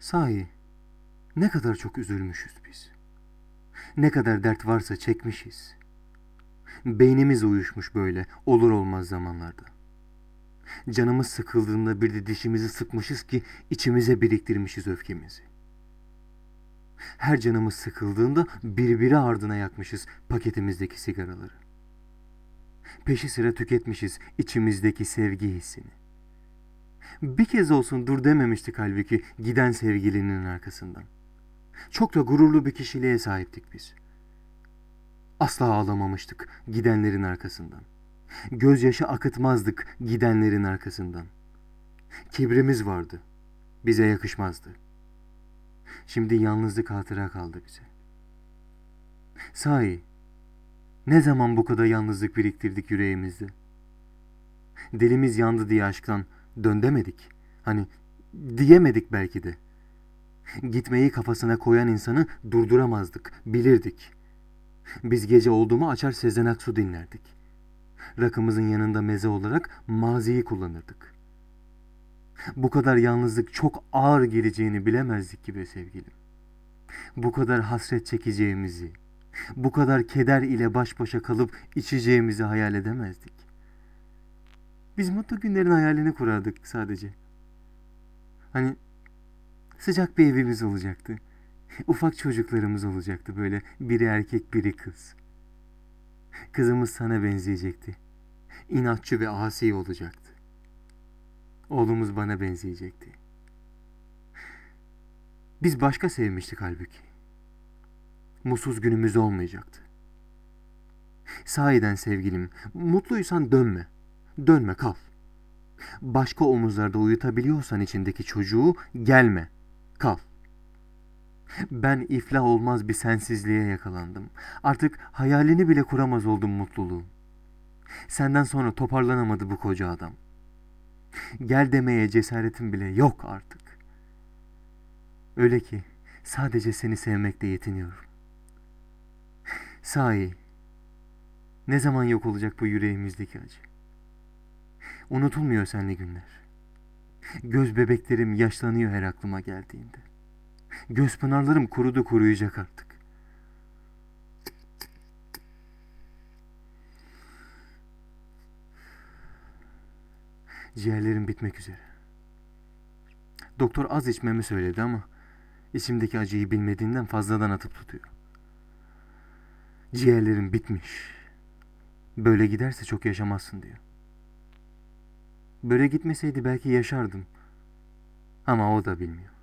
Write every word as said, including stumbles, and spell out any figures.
Sahi ne kadar çok üzülmüşüz biz. Ne kadar dert varsa çekmişiz. Beynimiz uyuşmuş böyle olur olmaz zamanlarda. Canımız sıkıldığında bir de dişimizi sıkmışız ki içimize biriktirmişiz öfkemizi. Her canımız sıkıldığında birbiri ardına yakmışız paketimizdeki sigaraları. Peşi sıra tüketmişiz içimizdeki sevgi hissini. Bir kez olsun dur dememiştik halbuki giden sevgilinin arkasından. Çok da gururlu bir kişiliğe sahiptik biz. Asla ağlamamıştık gidenlerin arkasından. Gözyaşı akıtmazdık gidenlerin arkasından. Kibrimiz vardı. Bize yakışmazdı. Şimdi yalnızlık hatıra kaldı bize. Sahi, ne zaman bu kadar yalnızlık biriktirdik yüreğimizde? Dilimiz yandı diye aşktan dön demedik. Hani diyemedik belki de. Gitmeyi kafasına koyan insanı durduramazdık, bilirdik. Biz gece oldu mu açar Sezen Aksu dinlerdik. Rakımızın yanında meze olarak maziyi kullanırdık. Bu kadar yalnızlık çok ağır geleceğini bilemezdik ki be sevgilim. Bu kadar hasret çekeceğimizi, bu kadar keder ile baş başa kalıp içeceğimizi hayal edemezdik. Biz mutlu günlerin hayalini kurardık sadece. Hani sıcak bir evimiz olacaktı. Ufak çocuklarımız olacaktı böyle, biri erkek biri kız. Kızımız sana benzeyecekti. İnatçı ve asi olacaktı. Oğlumuz bana benzeyecekti. Biz başka sevmiştik halbuki. Mutsuz günümüz olmayacaktı. Sahiden sevgilim, mutluysan dönme. Dönme, kal. Başka omuzlarda uyutabiliyorsan içindeki çocuğu gelme. Kal. Ben iflah olmaz bir sensizliğe yakalandım. Artık hayalini bile kuramaz oldum mutluluğun. Senden sonra toparlanamadı bu koca adam. Gel demeye cesaretim bile yok artık. Öyle ki sadece seni sevmekle yetiniyorum. Sahi, ne zaman yok olacak bu yüreğimizdeki acı? Unutulmuyor senli günler. Göz bebeklerim yaşlanıyor her aklıma geldiğinde. Göz pınarlarım kurudu kuruyacak artık. Ciğerlerim bitmek üzere. Doktor az içmemi söyledi ama içimdeki acıyı bilmediğinden fazladan atıp tutuyor. Ciğerlerim bitmiş. Böyle giderse çok yaşamazsın diyor. Böyle gitmeseydi belki yaşardım. Ama o da bilmiyor.